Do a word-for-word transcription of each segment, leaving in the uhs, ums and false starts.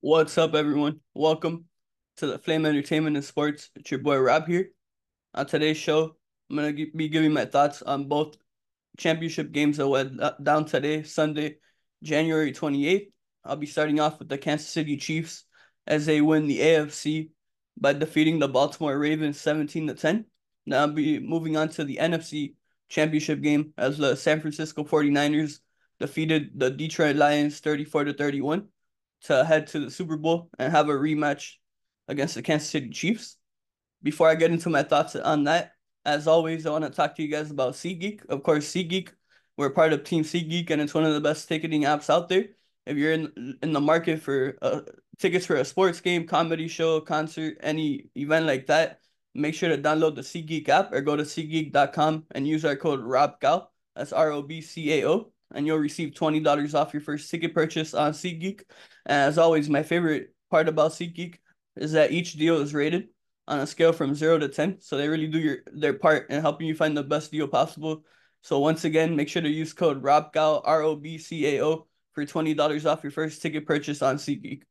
What's up, everyone? Welcome to the Flame Entertainment and Sports. It's your boy Rob here. On today's show, I'm gonna gi- be giving my thoughts on both championship games that went uh, down today, Sunday, January twenty-eighth. I'll be starting off with the Kansas City Chiefs as they win the A F C by defeating the Baltimore Ravens seventeen to ten. Now I'll be moving on to the N F C championship game as the San Francisco forty-niners defeated the Detroit Lions thirty-four to thirty-one to head to the Super Bowl and have a rematch against the Kansas City Chiefs. Before I get into my thoughts on that, as always, I want to talk to you guys about SeatGeek. Of course, SeatGeek, we're part of Team SeatGeek, and it's one of the best ticketing apps out there. If you're in in the market for uh, tickets for a sports game, comedy show, concert, any event like that, make sure to download the SeatGeek app or go to SeatGeek dot com and use our code ROBCAO. That's R O B C A O, and you'll receive twenty dollars off your first ticket purchase on SeatGeek. And as always, my favorite part about SeatGeek is that each deal is rated on a scale from zero to ten. So they really do your their part in helping you find the best deal possible. So once again, make sure to use code ROBCAO, R O B C A O, for twenty dollars off your first ticket purchase on SeatGeek.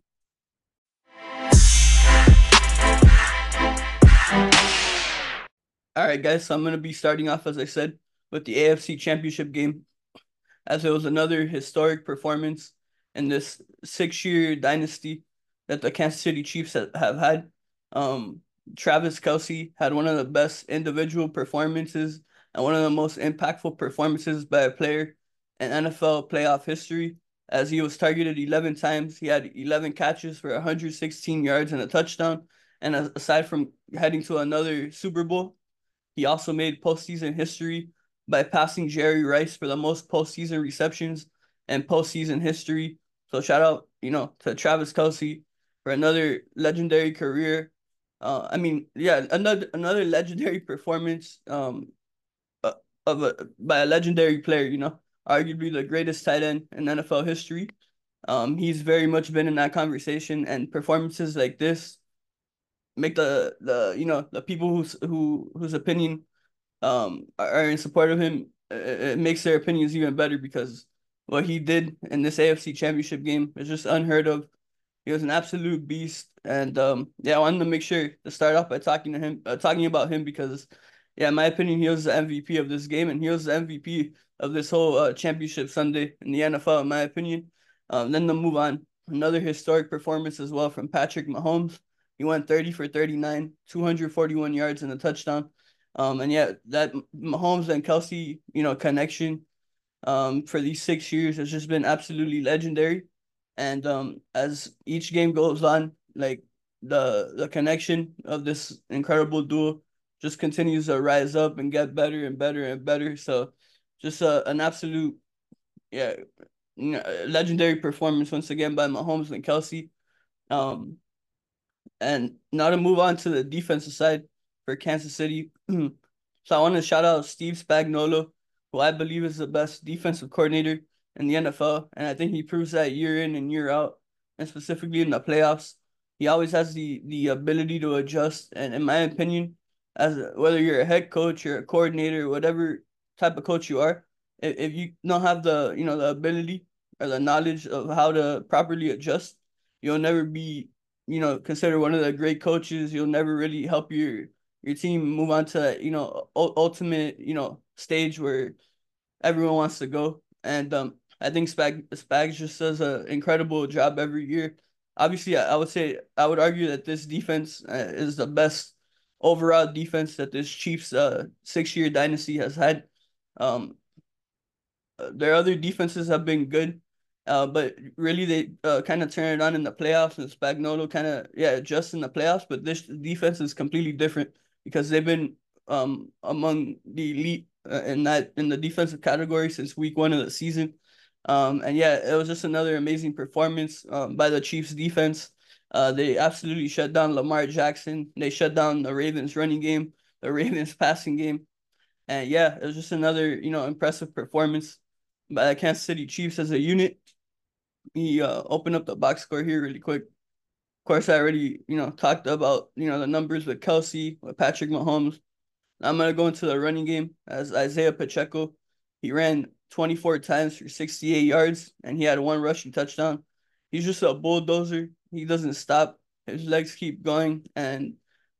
All right, guys, so I'm going to be starting off, as I said, with the A F C Championship game, as it was another historic performance in this six-year dynasty that the Kansas City Chiefs have had. Um, Travis Kelce had one of the best individual performances and one of the most impactful performances by a player in N F L playoff history, as he was targeted eleven times. He had eleven catches for one hundred sixteen yards and a touchdown. And aside from heading to another Super Bowl, he also made postseason history by passing Jerry Rice for the most postseason receptions and postseason history. So shout out, you know, to Travis Kelce for another legendary career. Uh, I mean, yeah, another another legendary performance um uh, of a by a legendary player. You know, arguably the greatest tight end in N F L history. Um, he's very much been in that conversation, and performances like this make the the you know the people whose who whose opinion um are in support of him, it, it makes their opinions even better because what he did in this A F C Championship game is just unheard of. He was an absolute beast, and um yeah, I wanted to make sure to start off by talking to him, uh, talking about him because, yeah, in my opinion, he was the M V P of this game, and he was the M V P of this whole uh, championship Sunday in the N F L, in my opinion. Um, then to move on, another historic performance as well from Patrick Mahomes. He went thirty for thirty-nine, two hundred forty-one yards and a touchdown. Um, and yeah, that Mahomes and Kelce, you know, connection um for these six years has just been absolutely legendary. And um as each game goes on, like the the connection of this incredible duo just continues to rise up and get better and better and better. So just a, an absolute, yeah, legendary performance once again by Mahomes and Kelce. Um, and now to move on to the defensive side for Kansas City. So I want to shout out Steve Spagnuolo, who I believe is the best defensive coordinator in the N F L, and I think he proves that year in and year out, and specifically in the playoffs. He always has the the ability to adjust, and in my opinion, as a, whether you're a head coach or a coordinator, whatever type of coach you are, if, if you don't have the you know the ability or the knowledge of how to properly adjust, you'll never be you know considered one of the great coaches. You'll never really help your your team move on to that, you know, ultimate, you know, stage where everyone wants to go. And um, I think Spag Spags just does an incredible job every year. Obviously, I, I would say I would argue that this defense uh, is the best overall defense that this Chiefs uh six year dynasty has had. Um, uh, their other defenses have been good, uh, but really they uh, kind of turn it on in the playoffs, and Spagnuolo kind of, yeah, adjusts in the playoffs. But this defense is completely different because they've been um among the elite uh, in that in the defensive category since week one of the season. Um, and yeah, it was just another amazing performance um, by the Chiefs defense. Uh, they absolutely shut down Lamar Jackson. They shut down the Ravens running game, the Ravens passing game. And yeah, it was just another, you know, impressive performance by the Kansas City Chiefs as a unit. He uh, opened up the box score here really quick. Of course, I already, you know, talked about, you know, the numbers with Kelce, with Patrick Mahomes. I'm gonna go into the running game as Isaiah Pacheco. He ran twenty-four times for sixty-eight yards, and he had one rushing touchdown. he's just a bulldozer. He doesn't stop. His legs keep going, and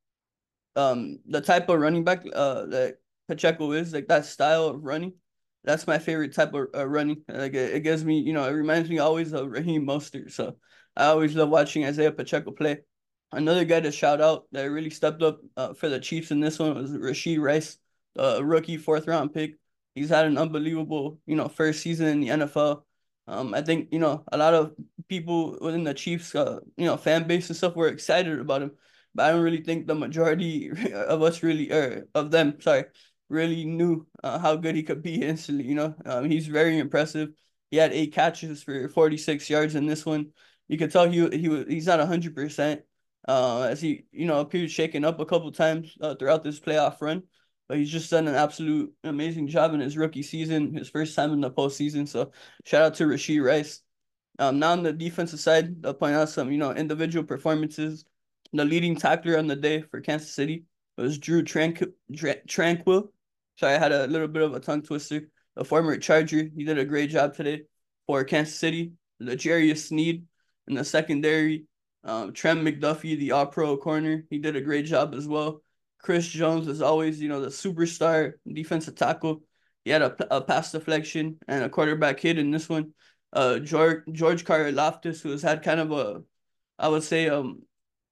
um, the type of running back uh that Pacheco is, like that style of running, that's my favorite type of uh, running. Like it, it gives me, you know, it reminds me always of Raheem Mostert. So I always love watching Isaiah Pacheco play. Another guy to shout out that really stepped up uh, for the Chiefs in this one was Rashee Rice, the rookie fourth round pick. He's had an unbelievable, you know, first season in the N F L. Um, I think, you know, a lot of people within the Chiefs, uh, you know, fan base and stuff were excited about him, but I don't really think the majority of us really, or of them, sorry, really knew uh, how good he could be instantly. You know, um, he's very impressive. He had eight catches for forty-six yards in this one. You could tell he he was he's not a hundred percent. Uh, as he you know appeared shaken up a couple times uh, throughout this playoff run, but he's just done an absolute amazing job in his rookie season, his first time in the postseason. So shout out to Rashee Rice. Um, now on the defensive side, I'll point out some, you know, individual performances. The leading tackler on the day for Kansas City was Drew Tranquil. Tranquil. Sorry, I had a little bit of a tongue twister. The former Charger, he did a great job today for Kansas City. L'Jarius Sneed in the secondary. Um, Trent McDuffie, the all-pro corner, he did a great job as well. Chris Jones, as always, you know, the superstar defensive tackle. He had a, a pass deflection and a quarterback hit in this one. Uh, George George Karlaftis, who has had kind of a, I would say, um,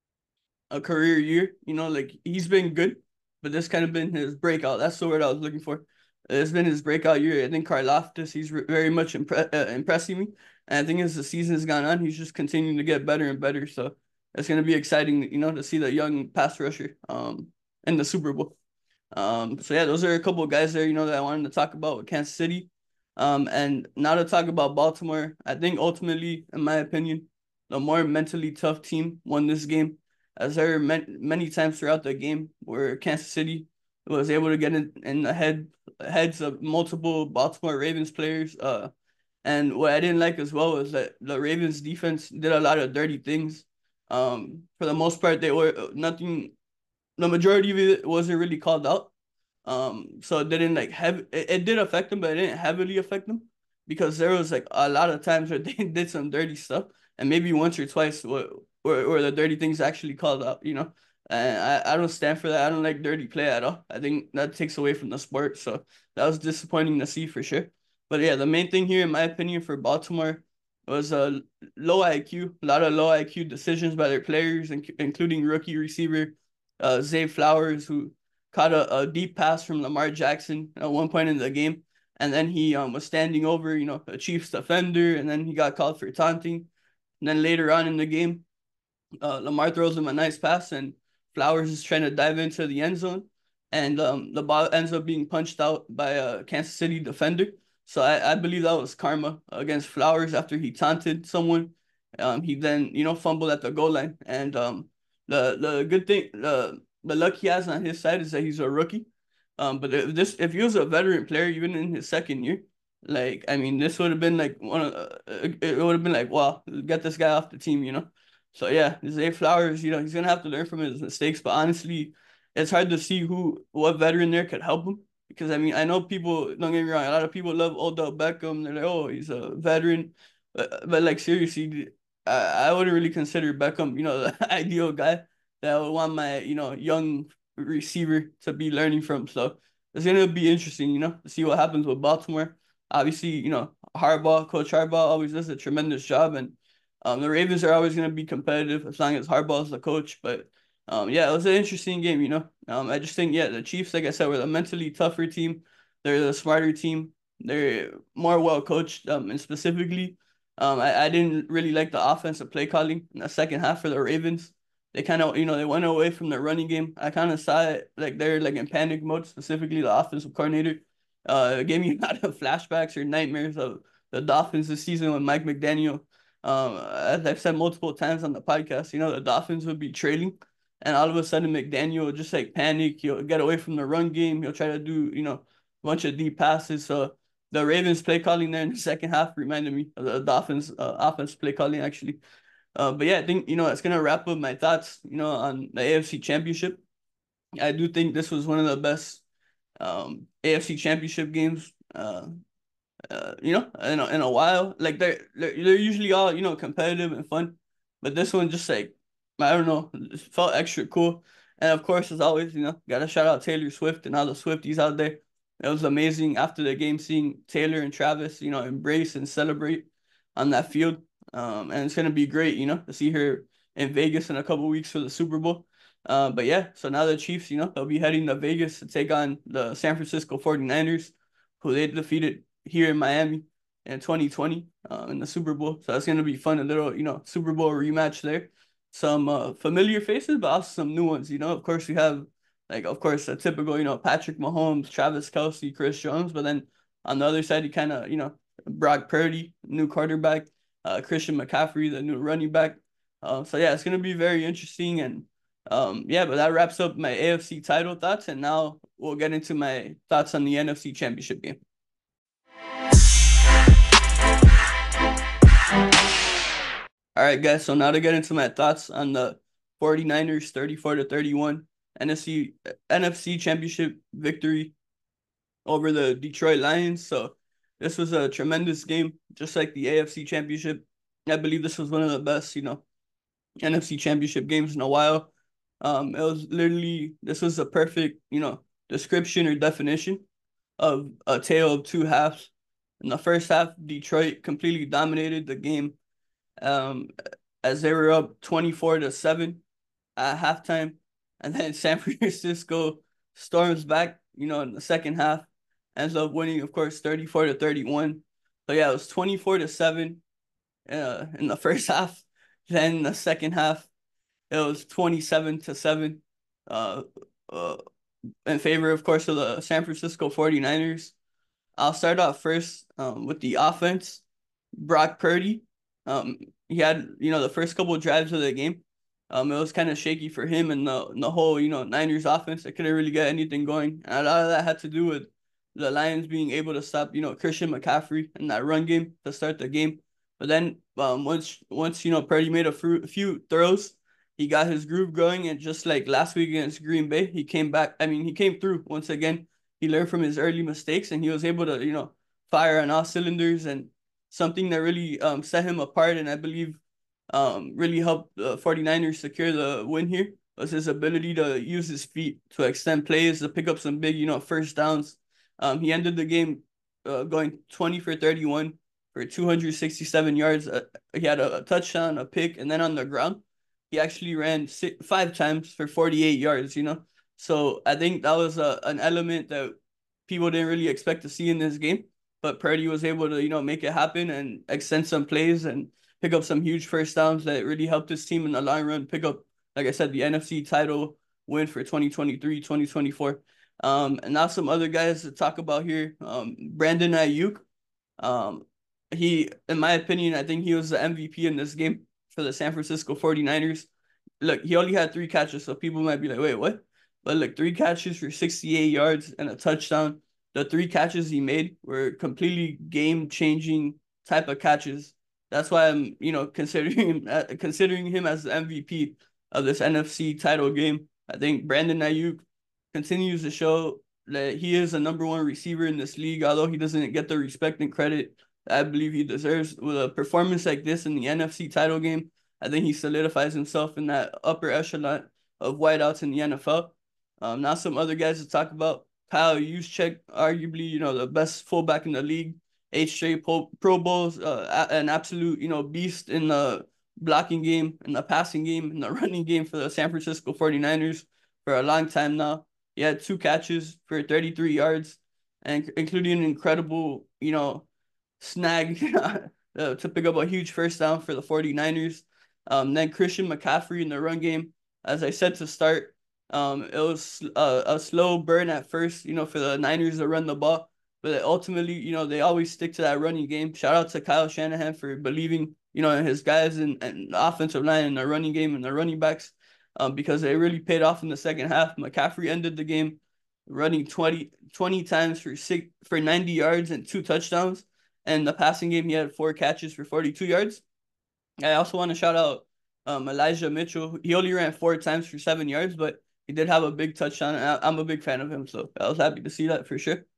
a career year. You know, like he's been good, but this kind of been his breakout. That's the word I was looking for. It's been his breakout year. I think Karlaftis, he's re- very much impre- uh, impressing me. And I think as the season has gone on, he's just continuing to get better and better. So it's going to be exciting, you know, to see the young pass rusher um in the Super Bowl. Um, so yeah, those are a couple of guys there, you know, that I wanted to talk about with Kansas City. Um, and now to talk about Baltimore, I think ultimately, in my opinion, the more mentally tough team won this game, as there were many, many times throughout the game where Kansas City was able to get in, in the head heads of multiple Baltimore Ravens players. Uh, and what I didn't like as well was that the Ravens defense did a lot of dirty things. Um, for the most part, they were nothing. The majority of it wasn't really called out. Um, so it didn't like have it, it did affect them, but it didn't heavily affect them because there was like a lot of times where they did some dirty stuff, and maybe once or twice where where, where the dirty things actually called out, you know. And I, I don't stand for that. I don't like dirty play at all. I think that takes away from the sport. So that was disappointing to see for sure. But yeah, the main thing here, in my opinion, for Baltimore was a uh, low I Q, a lot of low I Q decisions by their players, including rookie receiver uh, Zay Flowers, who caught a, a deep pass from Lamar Jackson at one point in the game. And then he um, was standing over, you know, a Chiefs defender, and then he got called for taunting. And then later on in the game, uh, Lamar throws him a nice pass, and Flowers is trying to dive into the end zone, and um, the ball ends up being punched out by a Kansas City defender. So I, I believe that was karma against Flowers after he taunted someone. Um, he then, you know, fumbled at the goal line, and um, the the good thing, the the luck he has on his side is that he's a rookie. Um, but if this if he was a veteran player, even in his second year, like I mean, this would have been like one of uh, it would have been like, wow, get this guy off the team, you know. So yeah, Zay Flowers, you know, he's gonna have to learn from his mistakes. But honestly, it's hard to see who what veteran there could help him. Because I mean, I know people, don't get me wrong, a lot of people love Odell Beckham. They're like, oh, he's a veteran. But, but like seriously, I, I wouldn't really consider Beckham, you know, the ideal guy that I would want my, you know, young receiver to be learning from. So it's gonna be interesting, you know, to see what happens with Baltimore. Obviously, you know, Harbaugh, Coach Harbaugh always does a tremendous job, and um, the Ravens are always going to be competitive as long as Harbaugh's the coach. But um, yeah, it was an interesting game, you know. Um, I just think, yeah, the Chiefs, like I said, were the mentally tougher team. They're the smarter team. They're more well coached. Um, and specifically, um, I, I didn't really like the offensive play calling in the second half for the Ravens. They kind of, you know, they went away from the running game. I kind of saw it like they're like in panic mode, specifically the offensive coordinator. Uh, it gave me a lot of flashbacks or nightmares of the Dolphins this season with Mike McDaniel. Um, as I've said multiple times on the podcast, you know, the Dolphins would be trailing, and all of a sudden McDaniel would just like panic. He'll get away from the run game. He'll try to do, you know, a bunch of deep passes. So the Ravens play calling there in the second half reminded me of the Dolphins uh, offense play calling actually. Uh, but yeah, I think, you know, it's gonna wrap up my thoughts, you know, on the A F C Championship. I do think this was one of the best um A F C Championship games. Uh, uh, you know, in a, in a while. Like they're, they're they're usually all, you know, competitive and fun, but this one just like, I don't know, it felt extra cool. And of course, as always, you know, gotta shout out Taylor Swift and all the Swifties out there. It was amazing after the game seeing Taylor and Travis, you know, embrace and celebrate on that field. Um, and it's gonna be great, you know, to see her in Vegas in a couple weeks for the Super Bowl. Uh, but yeah, so now the Chiefs, you know, they'll be heading to Vegas to take on the San Francisco forty-niners, who they defeated here in Miami in twenty twenty uh, in the Super Bowl. So that's gonna be fun, a little, you know, Super Bowl rematch there. Some uh, familiar faces, but also some new ones. You know, of course we have like, of course, a typical, you know, Patrick Mahomes, Travis Kelce, Chris Jones, but then on the other side, you kind of, you know, Brock Purdy, new quarterback, uh, Christian McCaffrey, the new running back. Uh, so yeah, it's gonna be very interesting. And um, yeah, but that wraps up my A F C title thoughts, and now we'll get into my thoughts on the N F C Championship game. All right, guys. So now to get into my thoughts on the forty-niners thirty-four to thirty-one N F C N F C Championship victory over the Detroit Lions. So this was a tremendous game, just like the A F C Championship. I believe this was one of the best, you know, N F C Championship games in a while. Um, it was literally, this was a perfect, you know, description or definition of a tale of two halves. In the first half, Detroit completely dominated the game, um, as they were up twenty-four to seven at halftime. And then San Francisco storms back, you know, in the second half, ends up winning, of course, thirty-four to thirty-one. So yeah, it was twenty-four to seven uh, in the first half. Then in the second half, it was twenty-seven to seven uh, uh, in favor, of course, of the San Francisco forty-niners. I'll start off first um, with the offense. Brock Purdy, um, he had, you know, the first couple of drives of the game. Um, it was kind of shaky for him and the, and the whole, you know, Niners offense. They couldn't really get anything going. And a lot of that had to do with the Lions being able to stop, you know, Christian McCaffrey in that run game to start the game. But then um, once, once you know, Purdy made a few, a few throws, he got his groove going. And just like last week against Green Bay, he came back. I mean, he came through once again. He learned from his early mistakes, and he was able to, you know, fire on all cylinders. And something that really um, set him apart, and I believe um, really helped the forty-niners secure the win here, was his ability to use his feet to extend plays, to pick up some big, you know, first downs. Um, he ended the game uh, going twenty for thirty-one for two hundred sixty-seven yards. Uh, he had a, a touchdown, a pick, and then on the ground, he actually ran six, five times for forty-eight yards, you know. So I think that was a, an element that people didn't really expect to see in this game. But Purdy was able to, you know, make it happen and extend some plays and pick up some huge first downs that really helped his team in the long run pick up, like I said, the N F C title win for twenty twenty-three, twenty twenty-four. Um, and now some other guys to talk about here. Um, Brandon Aiyuk. Um, he, in my opinion, I think he was the M V P in this game for the San Francisco forty-niners. Look, he only had three catches, so people might be like, wait, what? But look, three catches for sixty-eight yards and a touchdown. The three catches he made were completely game-changing type of catches. That's why I'm, you know, considering him, uh, considering him as the M V P of this N F C title game. I think Brandon Aiyuk continues to show that he is a number one receiver in this league, although he doesn't get the respect and credit that I believe he deserves. With a performance like this in the N F C title game, I think he solidifies himself in that upper echelon of wideouts in the N F L. Um, now some other guys to talk about. Kyle Juszczyk, arguably, you know, the best fullback in the league, eight straight Pro, Pro Bowls, uh, an absolute, you know, beast in the blocking game, in the passing game, in the running game for the San Francisco forty-niners for a long time now. He had two catches for thirty-three yards, and including an incredible, you know, snag uh, to pick up a huge first down for the forty-niners. Um, then Christian McCaffrey in the run game, as I said to start, um, it was a, a slow burn at first, you know, for the Niners to run the ball, but ultimately, you know, they always stick to that running game. Shout out to Kyle Shanahan for believing, you know, in his guys and, and the offensive line and the running game and the running backs, um, because they really paid off in the second half. McCaffrey ended the game running twenty, twenty times for six for ninety yards and two touchdowns. And the passing game, he had four catches for forty-two yards. I also want to shout out um, Elijah Mitchell. He only ran four times for seven yards, but he did have a big touchdown, and I, I'm a big fan of him, so I was happy to see that for sure.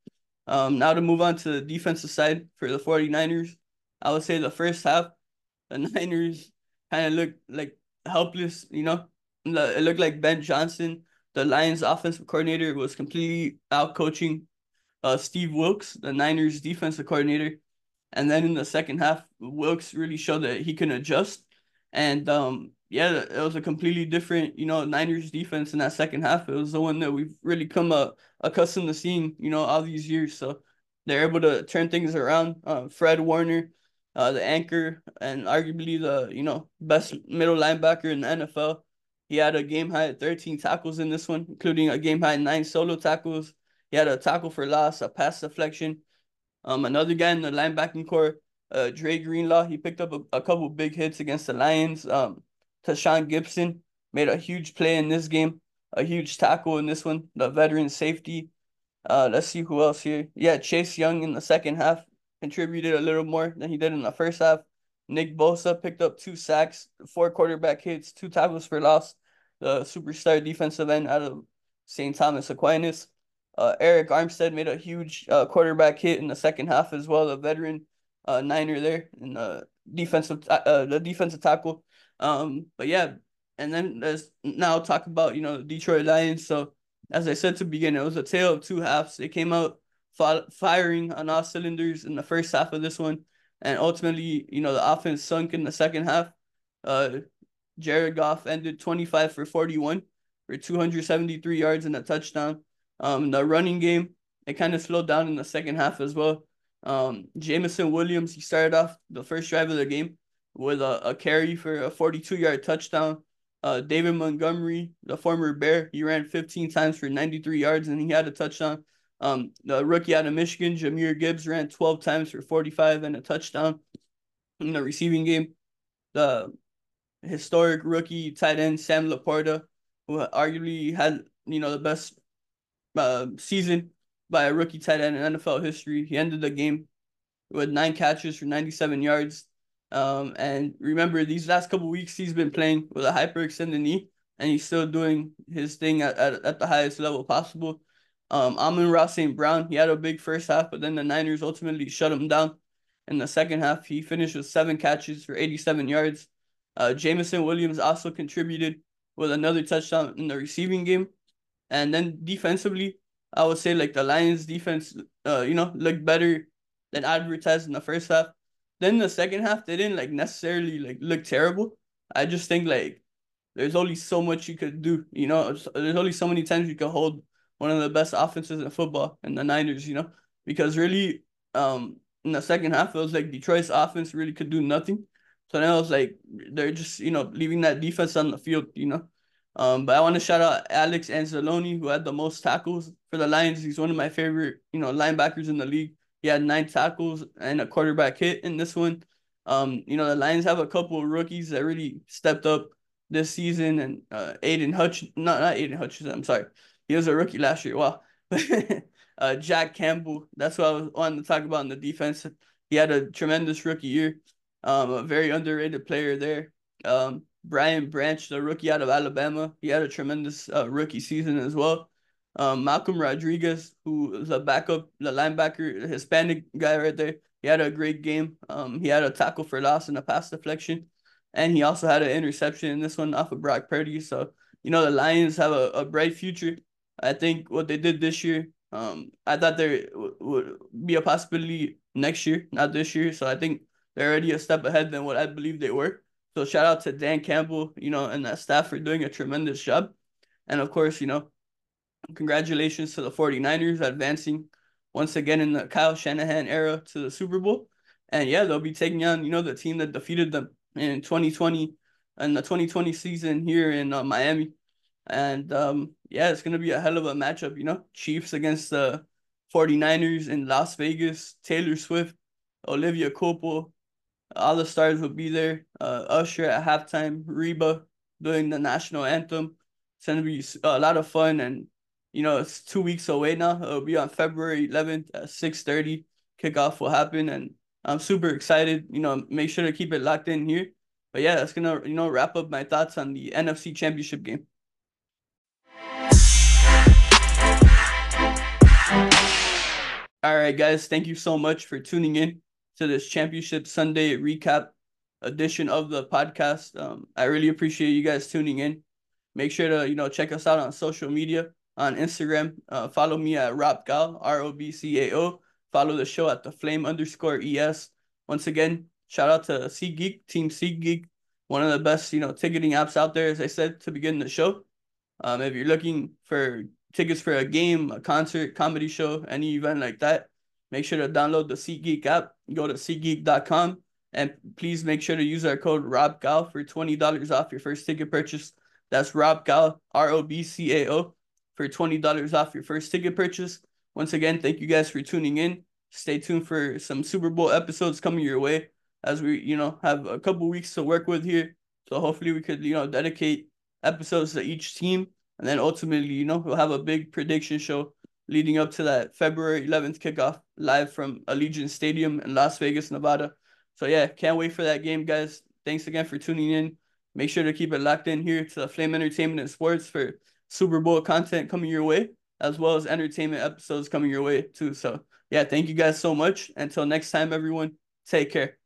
Um, now to move on to the defensive side for the 49ers, I would say the first half, the Niners kind of looked like helpless, you know. The- It looked like Ben Johnson, the Lions offensive coordinator, was completely out coaching uh, Steve Wilks, the Niners defensive coordinator. And then in the second half, Wilks really showed that he can adjust. And um, yeah, it was a completely different, you know, Niners defense in that second half. It was the one that we've really come uh, accustomed to seeing, you know, all these years. So they're able to turn things around. Uh, Fred Warner, uh, the anchor, and arguably the, you know, best middle linebacker in the N F L. He had a game high thirteen tackles in this one, including a game high nine solo tackles. He had a tackle for loss, a pass deflection. Um, another guy in the linebacking core, uh, Dre Greenlaw, he picked up a, a couple big hits against the Lions. Um, Tashawn Gibson made a huge play in this game, a huge tackle in this one. The veteran safety. Uh, let's see who else here. Yeah, Chase Young in the second half contributed a little more than he did in the first half. Nick Bosa picked up two sacks, four quarterback hits, two tackles for loss. The superstar defensive end out of Saint Thomas Aquinas. Uh, Eric Armstead made a huge uh, quarterback hit in the second half as well. The veteran uh, Niner there in the defensive uh, the defensive tackle. Um, but yeah, and then let's now talk about you know the Detroit Lions. So as I said to begin, it was a tale of two halves. They came out fi- firing on all cylinders in the first half of this one, and ultimately, you know, the offense sunk in the second half. Uh, Jared Goff ended twenty-five for forty-one for two hundred seventy-three yards and a touchdown. Um, the running game, it kind of slowed down in the second half as well. Um, Jameson Williams, he started off the first drive of the game with a, a carry for a forty-two yard touchdown. Uh, David Montgomery, the former Bear, he ran fifteen times for ninety-three yards and he had a touchdown. Um, the rookie out of Michigan, Jahmyr Gibbs, ran twelve times for forty-five and a touchdown in the receiving game. The historic rookie tight end Sam Laporta, who arguably had you know the best uh, season by a rookie tight end in N F L history. He ended the game with nine catches for ninety-seven yards. Um, and remember, these last couple weeks, he's been playing with a hyperextended knee, and he's still doing his thing at, at, at the highest level possible. Um, Amon-Ra Saint Brown, he had a big first half, but then the Niners ultimately shut him down. In the second half, he finished with seven catches for eighty-seven yards. Uh, Jameson Williams also contributed with another touchdown in the receiving game. And then defensively, I would say like the Lions defense, uh, you know, looked better than advertised in the first half. Then the second half, they didn't like necessarily like look terrible. I just think like there's only so much you could do, you know. There's only so many times you could hold one of the best offenses in football and the Niners, you know, because really, um, in the second half, it was like Detroit's offense really could do nothing. So then it was like they're just, you know, leaving that defense on the field, you know. Um, but I want to shout out Alex Anzalone, who had the most tackles for the Lions. He's one of my favorite, you know, linebackers in the league. He had nine tackles and a quarterback hit in this one. Um, you know, the Lions have a couple of rookies that really stepped up this season, and uh, Aiden Hutch, not not Aiden Hutchinson. I'm sorry, he was a rookie last year. Wow, uh, Jack Campbell. That's what I was wanting to talk about in the defense. He had a tremendous rookie year. Um, a very underrated player there. Um, Brian Branch, the rookie out of Alabama, he had a tremendous uh, rookie season as well. Um, Malcolm Rodriguez, who is a backup, the linebacker, the Hispanic guy right there, he had a great game. Um, he had a tackle for loss and a pass deflection, and he also had an interception in this one off of Brock Purdy. So, you know, the Lions have a, a bright future. I think what they did this year, um, I thought there w- would be a possibility next year, not this year. So I think they're already a step ahead than what I believe they were. So shout out to Dan Campbell, you know, and that staff for doing a tremendous job. And of course, you know, congratulations to the 49ers advancing once again in the Kyle Shanahan era to the Super Bowl. And yeah, they'll be taking on, you know, the team that defeated them in twenty twenty and the twenty twenty season here in uh, Miami. And um, yeah, it's going to be a hell of a matchup, you know, Chiefs against the 49ers in Las Vegas, Taylor Swift, Olivia Culpo, all the stars will be there. Uh, Usher at halftime, Reba doing the national anthem. It's gonna be a lot of fun, and you know it's two weeks away now. It'll be on February eleventh at six thirty. Kickoff will happen, and I'm super excited. You know, make sure to keep it locked in here. But yeah, that's gonna you know wrap up my thoughts on the N F C Championship game. All right, guys, thank you so much for tuning in to this Championship Sunday recap edition of the podcast. Um, I really appreciate you guys tuning in. Make sure to, you know, check us out on social media on Instagram. Uh, follow me at Robcao, R O B C A O. Follow the show at the Flame underscore E S. Once again, shout out to SeatGeek, Team SeatGeek, one of the best, you know, ticketing apps out there, as I said to begin the show. Um, if you're looking for tickets for a game, a concert, comedy show, any event like that, make sure to download the SeatGeek app. Go to SeatGeek dot com and please make sure to use our code RobCao for twenty dollars off your first ticket purchase. That's RobCao, R O B C A O, for twenty dollars off your first ticket purchase. Once again, thank you guys for tuning in. Stay tuned for some Super Bowl episodes coming your way as we, you know, have a couple weeks to work with here. So hopefully we could, you know, dedicate episodes to each team. And then ultimately, you know, we'll have a big prediction show leading up to that February eleventh kickoff live from Allegiant Stadium in Las Vegas, Nevada. So yeah, can't wait for that game, guys. Thanks again for tuning in. Make sure to keep it locked in here to Flame Entertainment and Sports for Super Bowl content coming your way, as well as entertainment episodes coming your way too. So yeah, thank you guys so much. Until next time, everyone, take care.